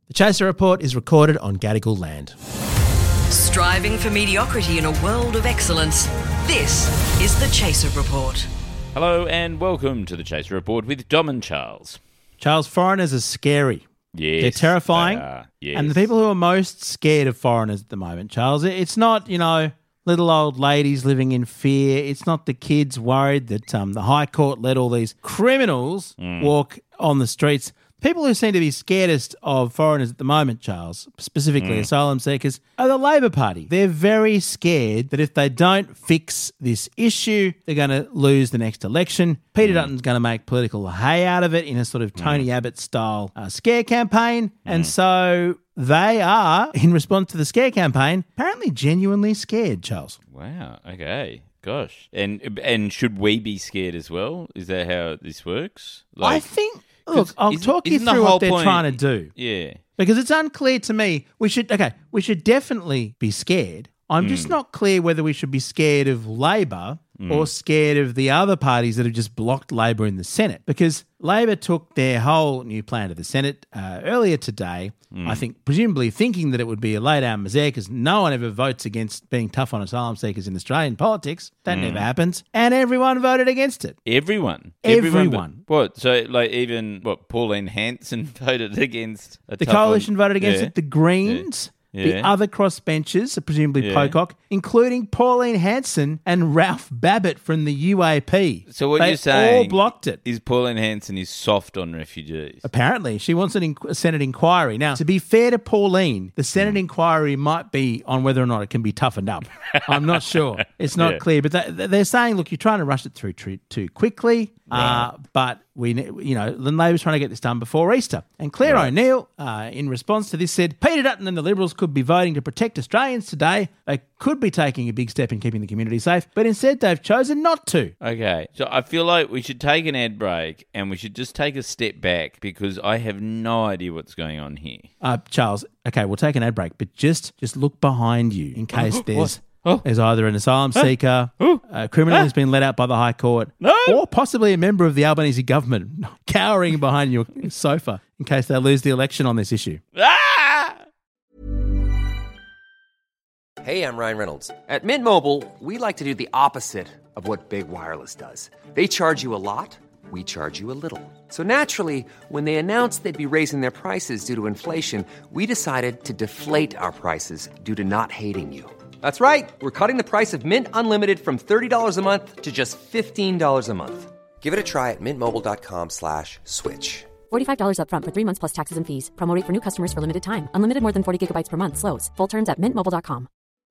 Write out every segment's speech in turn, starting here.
The Chaser Report is recorded on Gadigal land. Striving for mediocrity in a world of excellence. This is The Chaser Report. Hello and welcome to The Chaser Report with Dom and Charles. Charles, foreigners are scary. Yes, They're terrifying. they are. Yes. And the people who are most scared of foreigners at the moment, Charles, it's not, little old ladies living in fear. It's not the kids worried that the High Court let all these criminals walk on the streets. People who seem to be scaredest of foreigners at the moment, Charles, specifically asylum seekers, are the Labor Party. They're very scared that if they don't fix this issue, they're going to lose the next election. Peter Dutton's going to make political hay out of it in a sort of Tony Abbott-style scare campaign. And so they are, in response to the scare campaign, apparently genuinely scared, Charles. Wow, okay. Gosh. And should we be scared as well? Is that how this works? I think... Look, I'll talk you through what they're trying to do. Yeah. Because it's unclear to me. We should definitely be scared. I'm just not clear whether we should be scared of Labor or scared of the other parties that have just blocked Labor in the Senate. Because Labor took their whole new plan to the Senate earlier today, I think, presumably thinking that it would be a lay-down misère because no one ever votes against being tough on asylum seekers in Australian politics. That never happens. And everyone voted against it. Everyone? What? So, even Pauline Hanson voted against the coalition voted against it. The Greens... Yeah. The other crossbenchers, presumably Pocock, including Pauline Hanson and Ralph Babbitt from the UAP. So what they you're saying all blocked it. Is Pauline Hanson is soft on refugees? Apparently. She wants a Senate inquiry. Now, to be fair to Pauline, the Senate inquiry might be on whether or not it can be toughened up. I'm not sure. It's not clear. But they're saying, look, you're trying to rush it through too quickly. Right. But Labor's trying to get this done before Easter. And Claire O'Neill, in response to this, said, Peter Dutton and the Liberals could be voting to protect Australians today. They could be taking a big step in keeping the community safe, but instead they've chosen not to. Okay, so I feel like we should take an ad break and we should just take a step back because I have no idea what's going on here. Charles, okay, we'll take an ad break, but just look behind you in case there's either an asylum seeker, a criminal who's been let out by the High Court, or possibly a member of the Albanese government cowering behind your sofa in case they lose the election on this issue. Hey, I'm Ryan Reynolds. At Mint Mobile, we like to do the opposite of what Big Wireless does. They charge you a lot, we charge you a little. So naturally, when they announced they'd be raising their prices due to inflation, we decided to deflate our prices due to not hating you. That's right. We're cutting the price of Mint Unlimited from $30 a month to just $15 a month. Give it a try at mintmobile.com/switch. $45 up front for 3 months plus taxes and fees. Promo rate for new customers for limited time. Unlimited more than 40 gigabytes per month. Slows full terms at mintmobile.com.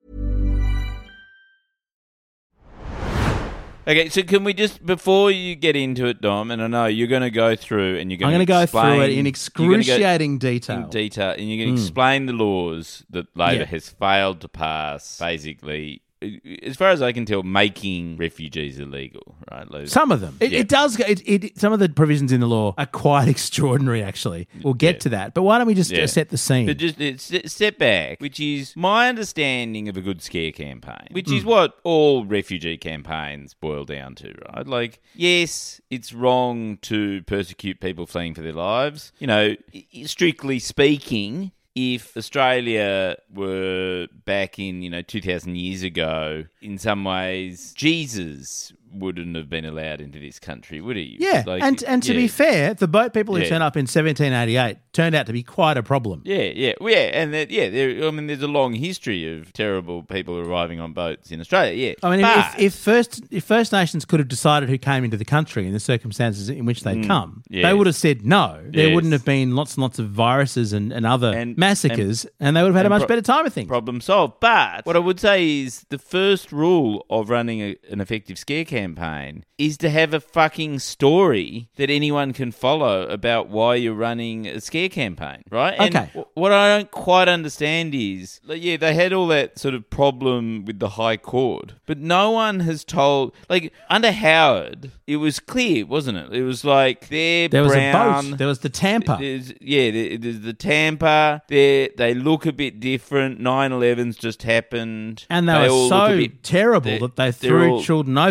Okay, so can we just, before you get into it, Dom, and I know you're going to go through and you're going to I'm going to go through it in excruciating detail. And you're going to explain the laws that Labor has failed to pass, basically, as far as I can tell, making refugees illegal, right? Some of them. It does. Some of the provisions in the law are quite extraordinary, actually. We'll get to that. But why don't we just set the scene? But just step back, which is my understanding of a good scare campaign, which is what all refugee campaigns boil down to, right? Like, yes, it's wrong to persecute people fleeing for their lives. Strictly speaking, if Australia were back in, 2,000 years ago, in some ways, Jesus wouldn't have been allowed into this country, would he? Yeah, and to be fair, the boat people who turned up in 1788 turned out to be quite a problem. There's a long history of terrible people arriving on boats in Australia. I mean, if First Nations could have decided who came into the country in the circumstances in which they'd come, they would have said no. There wouldn't have been lots and lots of viruses and other massacres, and they would have had a much better time of things. Problem solved. But what I would say is the first rule of running an effective scare campaign is to have a fucking story that anyone can follow about why you're running a scare campaign, right? Okay. And what I don't quite understand is, they had all that sort of problem with the High Court, but no one has told, under Howard, it was clear, wasn't it? It was like there was brown, a boat. There was the Tampa. There's the Tampa. They look a bit different. 9/11's just happened. And they were so terrible that they threw children overboard, except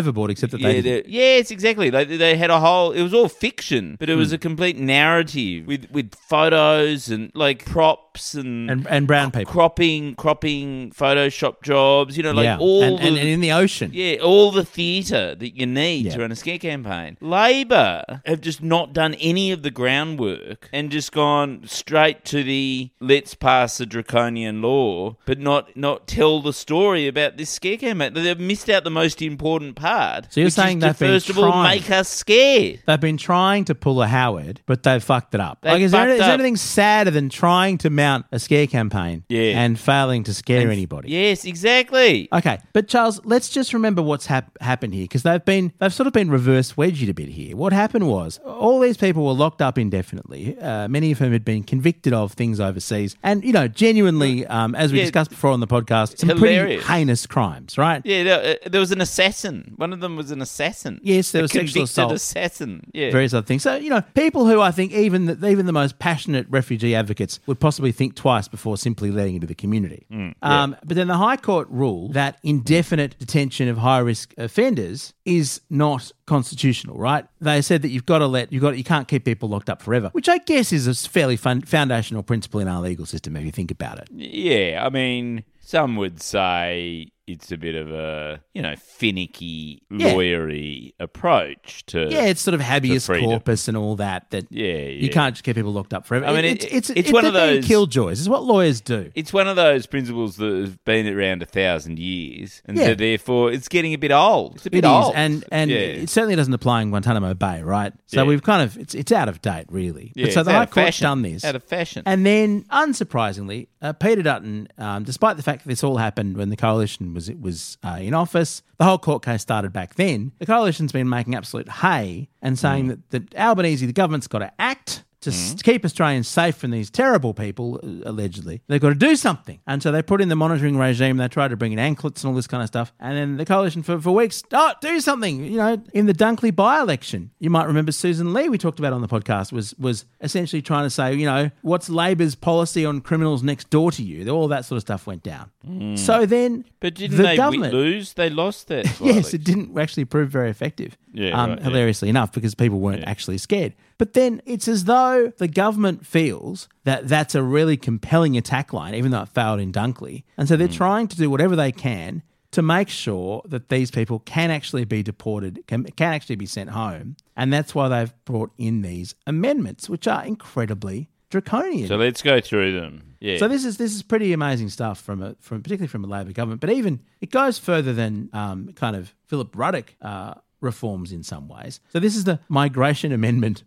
except that they didn't. Yes, exactly. They had a whole. It was all fiction, but it was a complete narrative with photos and like props and brown people cropping Photoshop jobs. You know, like all and in the ocean. Yeah, all the theatre that you need to run a scare campaign. Labor have just not done any of the groundwork and just gone straight to the let's pass a draconian law, but not tell the story about this scare campaign. They've missed out the most important part. So you're saying they've been first of all make us scared. They've been trying to pull a Howard, but they've fucked it up. Is there anything sadder than trying to mount a scare campaign and failing to scare anybody? Yes, exactly. Okay, but Charles, let's just remember what's happened here, because they've sort of been reverse wedged a bit here. What happened was all these people were locked up indefinitely, many of whom had been convicted of things overseas, and genuinely, as we discussed before on the podcast, some pretty heinous crimes, right? Yeah, there was an assassin. One of them was an assassin. Yes, there was sexual assault, assassin. Yeah, various other things. So people who I think even the most passionate refugee advocates would possibly think twice before simply letting into the community. But then the High Court ruled that indefinite detention of high risk offenders is not constitutional, right? They said that you can't keep people locked up forever, which I guess is a fairly foundational principle in our legal system if you think about it. Yeah, I mean, some would say it's a bit of a, finicky, lawyery approach to it's sort of habeas corpus and all that you can't just keep people locked up forever. I mean, it's one of those killjoys. It's what lawyers do. It's one of those principles that have been around 1,000 years, and so therefore it's getting a bit old. It's a bit old, and it certainly doesn't apply in Guantanamo Bay, right? So we've kind of it's out of date, really. Yeah, so the High Court's done this out of fashion, and then unsurprisingly, Peter Dutton, despite the fact that this all happened when the coalition was in office, the whole court case started back then. The coalition's been making absolute hay and saying that Albanese, the government's got to act to keep Australians safe from these terrible people, allegedly. They've got to do something. And so they put in the monitoring regime. They tried to bring in anklets and all this kind of stuff. And then the coalition for weeks, do something. In the Dunkley by-election, you might remember Susan Lee, we talked about on the podcast, was essentially trying to say, what's Labor's policy on criminals next door to you? All that sort of stuff went down. So then But didn't they lose? They lost that. Yes, it didn't actually prove very effective. Hilariously enough, because people weren't actually scared. But then it's as though the government feels that that's a really compelling attack line, even though it failed in Dunkley. And so they're trying to do whatever they can to make sure that these people can actually be deported, can actually be sent home. And that's why they've brought in these amendments, which are incredibly draconian. So let's go through them. Yeah. So this is pretty amazing stuff from particularly from a Labor government, but even it goes further than kind of Philip Ruddock reforms in some ways. So this is the Migration Amendment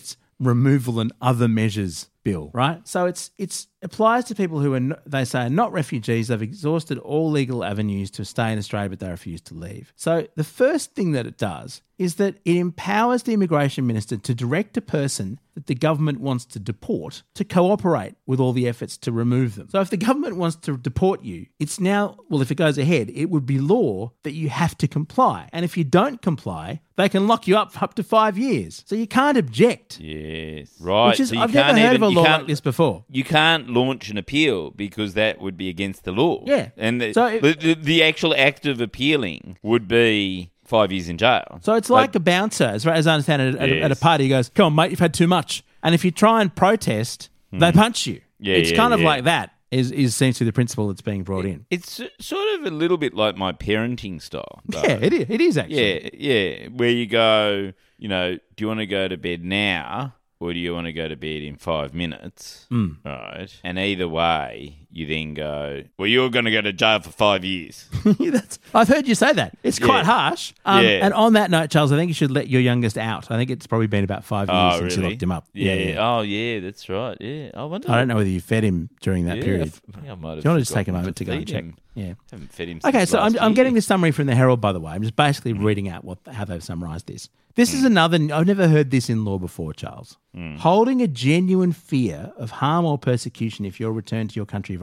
(removal and other measures) bill, right? So it applies to people who they say are not refugees. They've exhausted all legal avenues to stay in Australia, but they refuse to leave. So the first thing that it does is that it empowers the immigration minister to direct a person that the government wants to deport to cooperate with all the efforts to remove them. So if the government wants to deport you, it's now, well, if it goes ahead, it would be law that you have to comply. And if you don't comply, they can lock you up to 5 years. So you can't object. Yes, right. Which is, I've never heard of a law like this before. You can't launch an appeal because that would be against the law. Yeah. And the actual act of appealing would be 5 years in jail. So it's like a bouncer, as I understand it, at a party. He goes, come on, mate, you've had too much. And if you try and protest, they punch you. It's kind of like that. Is seems to be the principle that's being brought in. It's sort of a little bit like my parenting style, though. Yeah, it is actually. Yeah. Where you go, do you want to go to bed now or do you want to go to bed in 5 minutes? Right. And either way, you then go, well, you're going to go to jail for 5 years. I've heard you say that. It's quite harsh. And on that note, Charles, I think you should let your youngest out. I think it's probably been about 5 years since you locked him up. Yeah. Oh, yeah, that's right. Yeah. I don't know whether you fed him during that period. I think I might have. Do you want to just take a moment to go and check? Yeah. Haven't fed him. Okay, so I'm getting this summary from the Herald, by the way. I'm just basically reading out how they've summarised this. This is another. I've never heard this in law before, Charles. Holding a genuine fear of harm or persecution if you're returned to your country of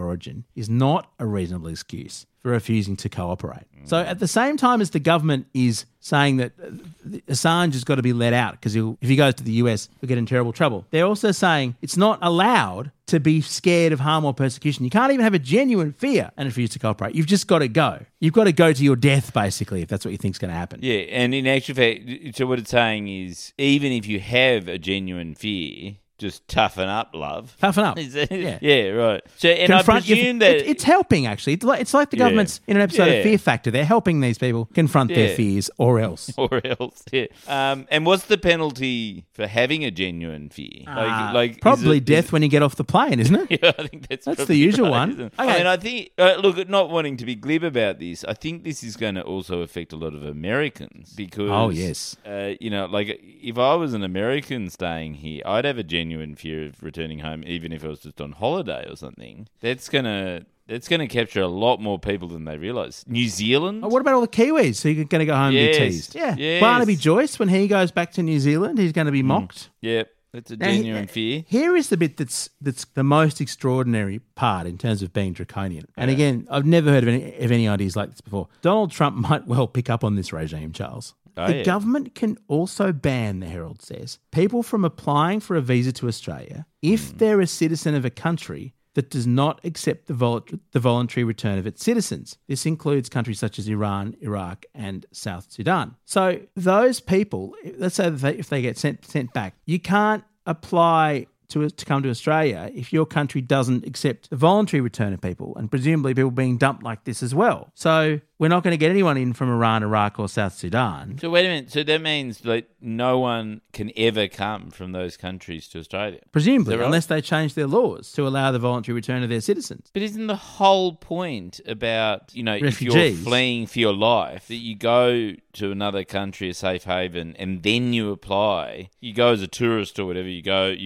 origin is not a reasonable excuse for refusing to cooperate. So at the same time as the government is saying that Assange has got to be let out because if he goes to the US, he'll get in terrible trouble, they're also saying it's not allowed to be scared of harm or persecution. You can't even have a genuine fear and refuse to cooperate. You've just got to go. You've got to go to your death, basically, if that's what you think is going to happen. Yeah, and in actual fact, so what it's saying is, even if you have a genuine fear, just toughen up, love. Toughen up. Yeah, right. So, and Confront I presume that it's helping, actually. It's like the government's in an episode of Fear Factor. They're helping these people confront their fears, or else. Or else, yeah. And what's the penalty for having a genuine fear? Probably death when you get off the plane, isn't it? Yeah, I think that's the probably usual right, one. isn't it? Okay. I mean, I think, look, not wanting to be glib about this, I think this is going to also affect a lot of Americans because, oh, yes. If I was an American staying here, I'd have a genuine fear of returning home, even if I was just on holiday or something. That's gonna capture a lot more people than they realise. New Zealand? Oh, what about all the Kiwis who are going to go home and be teased? Yeah. Yes. Barnaby Joyce, when he goes back to New Zealand, he's going to be mocked. Yep. That's a genuine fear. Here is the bit that's the most extraordinary part in terms of being draconian. And again, I've never heard of any ideas like this before. Donald Trump might well pick up on this regime, Charles. The government can also ban, the Herald says, people from applying for a visa to Australia if they're a citizen of a country that does not accept the voluntary return of its citizens. This includes countries such as Iran, Iraq, and South Sudan. So those people, let's say that if they get sent back, you can't apply to come to Australia if your country doesn't accept the voluntary return of people, and presumably people being dumped like this as well. So we're not going to get anyone in from Iran, Iraq, or South Sudan. So wait a minute. So that means that no one can ever come from those countries to Australia? Presumably, right? Unless they change their laws to allow the voluntary return of their citizens. But isn't the whole point about, if you're Refugees. fleeing for your life, that you go to another country, a safe haven, and then you apply? You go as a tourist or whatever.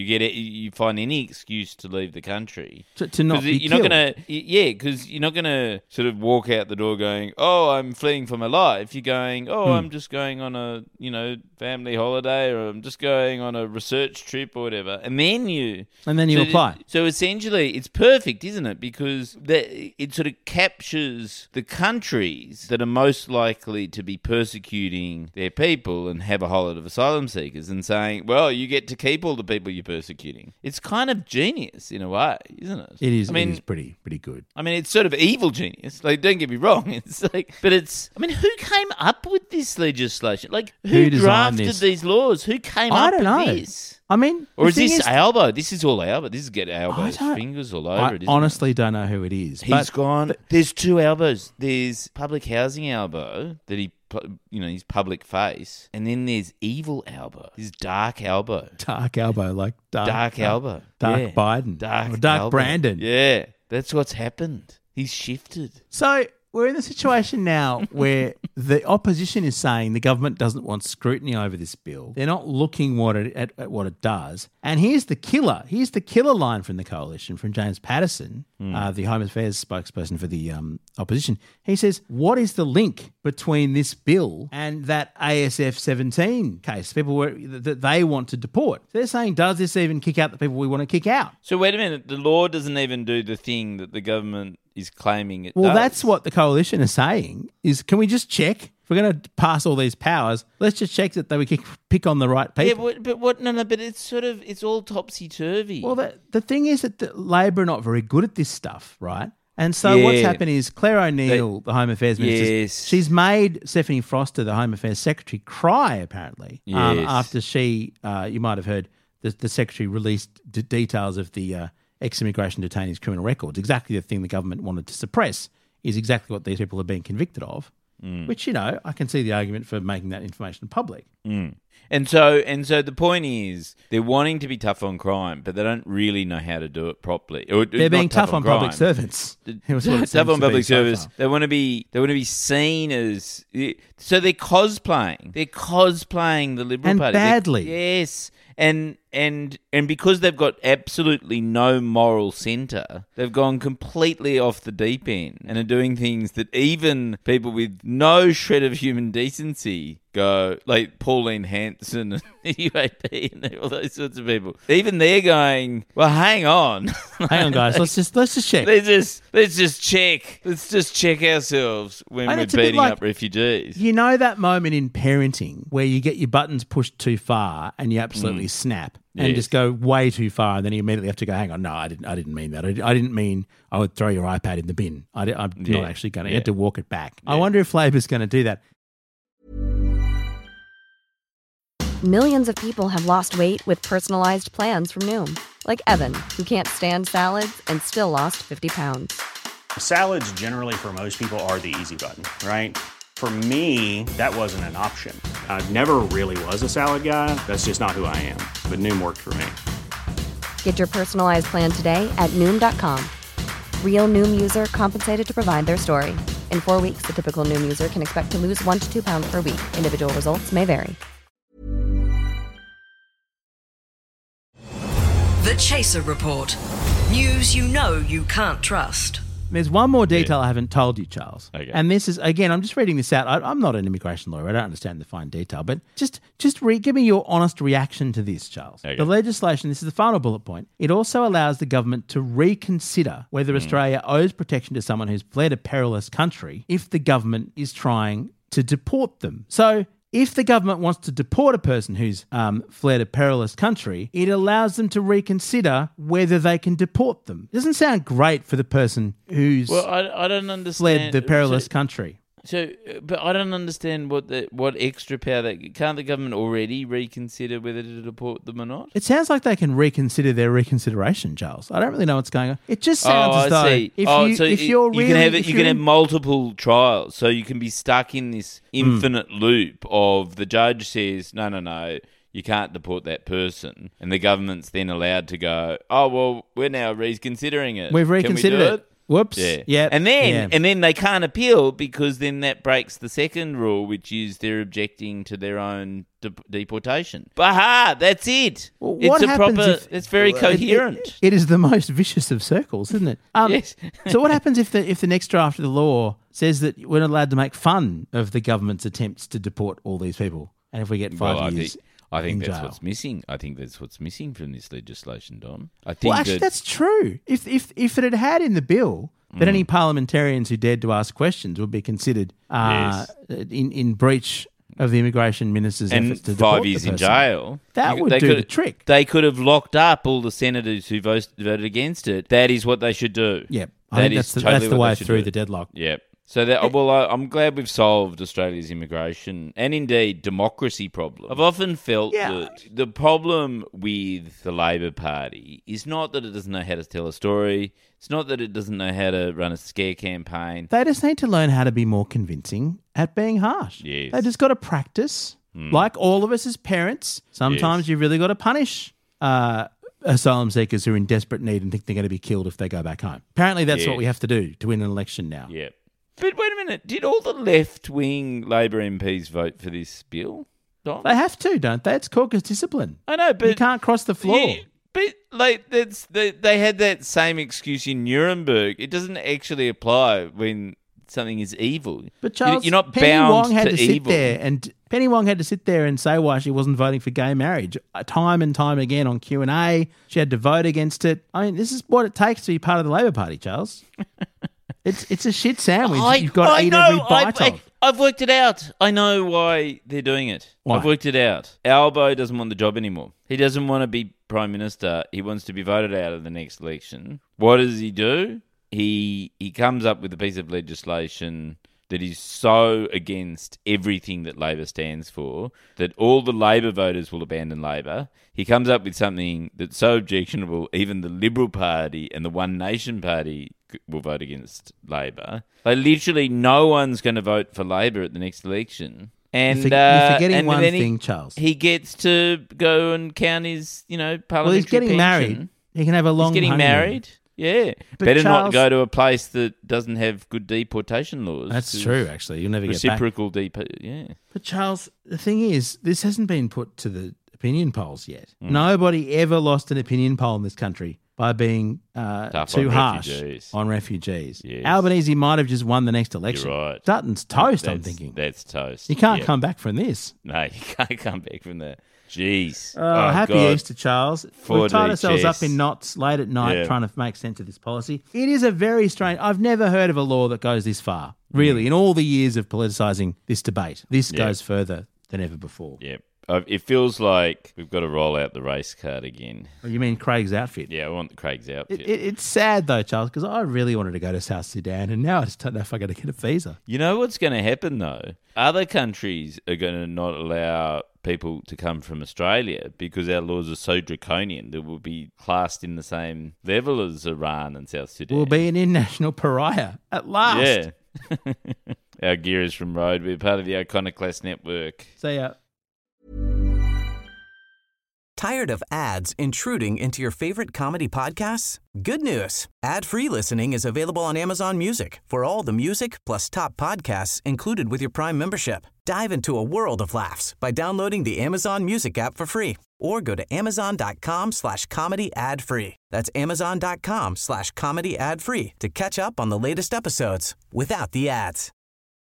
You find any excuse to leave the country To not be you're killed. not going to, because you're not going to sort of walk out the door going, "Oh, I'm fleeing for my life." You're going, "Oh, I'm just going on a family holiday, or I'm just going on a research trip or whatever," and then you apply. So essentially, it's perfect, isn't it? Because it sort of captures the countries that are most likely to be persecuting their people and have a whole lot of asylum seekers, and saying, "Well, you get to keep all the people you're persecuting." It's kind of genius in a way, isn't it? It is. I mean, it is pretty good. I mean, it's sort of evil genius. Like, don't get me wrong. It's like, but it's. I mean, who came up with this legislation? Like, who designed drafted this? these laws? Who came I up don't with know. this? I mean, Or the is thing this Albo? This is all Albo. This is get Albo's I don't- fingers all over I it. Isn't honestly don't know who it is. it? He's gone. There's two Albos. There's public housing Albo that his public face, and then there's evil Albo. There's dark Albo. Dark Albo, like Dark Albo. Dark Yeah. Biden. Dark Or Dark Albo. Brandon. Yeah, that's what's happened. He's shifted. So we're in the situation now where the opposition is saying the government doesn't want scrutiny over this bill. They're not looking at what it does. And here's the killer. Here's the killer line from the coalition, from James Patterson, the Home Affairs spokesperson for the opposition. He says, what is the link between this bill and that ASF 17 case? People that they want to deport. So they're saying, does this even kick out the people we want to kick out? So wait a minute. The law doesn't even do the thing that the government is claiming it Well, does. that's what the coalition is saying, is can we just check? If we're going to pass all these powers, let's just check that we pick on the right people. Yeah, but what? No, but it's all topsy-turvy. Well, the thing is that the Labor are not very good at this stuff, right? And so what's happened is Claire O'Neill, the Home Affairs Minister, she's made Stephanie Foster, the Home Affairs Secretary, cry, apparently, after she, you might have heard, the Secretary released details of the ex-immigration detainees' criminal records. Exactly the thing the government wanted to suppress is exactly what these people are being convicted of, which, I can see the argument for making that information public. And so the point is, they're wanting to be tough on crime, but they don't really know how to do it properly. Or, They're being not tough on public crime. service. Tough on public service. They want to be seen as. So they're cosplaying. They're cosplaying the Liberal And Party badly. Yes. And because they've got absolutely no moral centre, they've gone completely off the deep end and are doing things that even people with no shred of human decency go, like Pauline Hanson and the UAP and all those sorts of people. Even they're going, well, hang on. Hang on, guys. Let's just check. Let's just check. Let's just check ourselves when And we're it's a bit beating like- up refugees. You know that moment in parenting where you get your buttons pushed too far and you absolutely snap and Yes. just go way too far, and then you immediately have to go, hang on, no, I didn't mean that. I didn't mean I would throw your iPad in the bin. I'm not actually going to. You have to walk it back. I wonder if Labor's going to do that. Millions of people have lost weight with personalized plans from Noom. Like Evan, who can't stand salads and still lost 50 pounds. Salads generally for most people are the easy button, right? For me, that wasn't an option. I never really was a salad guy. That's just not who I am. But Noom worked for me. Get your personalized plan today at Noom.com. Real Noom user compensated to provide their story. In 4 weeks, the typical Noom user can expect to lose 1 to 2 pounds per week. Individual results may vary. The Chaser Report. News you know you can't trust. There's one more detail I haven't told you, Charles. Okay. And this is, again, I'm just reading this out. I'm not an immigration lawyer. I don't understand the fine detail. But just give me your honest reaction to this, Charles. Okay. The legislation, this is the final bullet point, it also allows the government to reconsider whether Australia owes protection to someone who's fled a perilous country if the government is trying to deport them. So if the government wants to deport a person who's fled a perilous country, it allows them to reconsider whether they can deport them. Doesn't sound great for the person who's Well, I don't understand. fled the perilous country. So, but I don't understand what extra power can't the government already reconsider whether to deport them or not? It sounds like they can reconsider their reconsideration, Charles. I don't really know what's going on. It just sounds as though you can have multiple trials, so you can be stuck in this infinite loop of the judge says no. You can't deport that person, and the government's then allowed to go, oh well, we're now reconsidering it. We've Can we reconsidered do it. Whoops. Yeah. Yep. And then Yeah. they can't appeal because then that breaks the second rule, which is they're objecting to their own deportation. Baha, that's it. Well, what happens it's very coherent. It is the most vicious of circles, isn't it? Yes. So what happens if the next draft of the law says that we're not allowed to make fun of the government's attempts to deport all these people, and if we get 5 years? I think in that's jail. what's missing. I think that's what's missing from this legislation, Don. I think Well, actually, that's true. If it had in the bill that any parliamentarians who dared to ask questions would be considered in breach of the immigration minister's and efforts to deport 5 years the in person, jail. that would they do could- the trick. They could have locked up all the senators who voted against it. That is what they should do. Yep. I That think is that's totally the what way they should through do. the deadlock. Yep. So that I'm glad we've solved Australia's immigration and indeed democracy problem. I've often felt that the problem with the Labor Party is not that it doesn't know how to tell a story. It's not that it doesn't know how to run a scare campaign. They just need to learn how to be more convincing at being harsh. Yes. They just got to practice. Like all of us as parents, sometimes you've really got to punish asylum seekers who are in desperate need and think they're going to be killed if they go back home. Apparently that's what we have to do to win an election now. Yep. But wait a minute. Did all the left-wing Labor MPs vote for this bill, Don? They have to, don't they? It's caucus discipline. I know, but you can't cross the floor. Yeah, but like they had that same excuse in Nuremberg. It doesn't actually apply when something is evil. But Charles, you're not Penny bound Wong had to sit evil. there, and Penny Wong had to sit there and say why she wasn't voting for gay marriage time and time again on Q&A. She had to vote against it. I mean, this is what it takes to be part of the Labor Party, Charles. It's a shit sandwich. You've got to eat every bite of. I've worked it out. I know why they're doing it. Why? I've worked it out. Albo doesn't want the job anymore. He doesn't want to be Prime Minister. He wants to be voted out of the next election. What does he do? He comes up with a piece of legislation that is so against everything that Labor stands for that all the Labor voters will abandon Labor. He comes up with something that's so objectionable, even the Liberal Party and the One Nation Party will vote against Labor. Like, literally no one's going to vote for Labor at the next election. And You're forgetting and one then thing, Charles. He gets to go and count his, parliamentary Well, he's getting pension. married. He can have a long He's getting honeymoon. married. Yeah. But Better not Charles- go to a place that doesn't have good deportation laws. That's 'cause true, actually. You'll never get back. Reciprocal yeah. But Charles, the thing is, this hasn't been put to the opinion polls yet. Nobody ever lost an opinion poll in this country by being Tough too on harsh refugees. on refugees. Yes. Albanese might have just won the next election. You're right. Dutton's toast, I'm That's- thinking. That's toast. You can't Yep. come back from this. No, you can't come back from that. Jeez. Happy God. Easter, Charles. 4D We've tied ourselves chess. up in knots late at night Yeah. trying to make sense of this policy. It is a very strange... I've never heard of a law that goes this far, really, in all the years of politicising this debate. This Yeah. goes further than ever before. Yep. It feels like we've got to roll out the race card again. Oh, you mean Craig's outfit? Yeah, I want Craig's outfit. It's sad, though, Charles, because I really wanted to go to South Sudan, and now I just don't know if I'm going to get a visa. You know what's going to happen, though? Other countries are going to not allow people to come from Australia because our laws are so draconian that we'll be classed in the same level as Iran and South Sudan. We'll be an international pariah at last. Yeah. Our gear is from Road. We're part of the Iconoclast Network. So, Tired of ads intruding into your favorite comedy podcasts? Good news. Ad-free listening is available on Amazon Music for all the music plus top podcasts included with your Prime membership. Dive into a world of laughs by downloading the Amazon Music app for free or go to amazon.com/comedy ad-free. That's amazon.com/comedy ad-free to catch up on the latest episodes without the ads.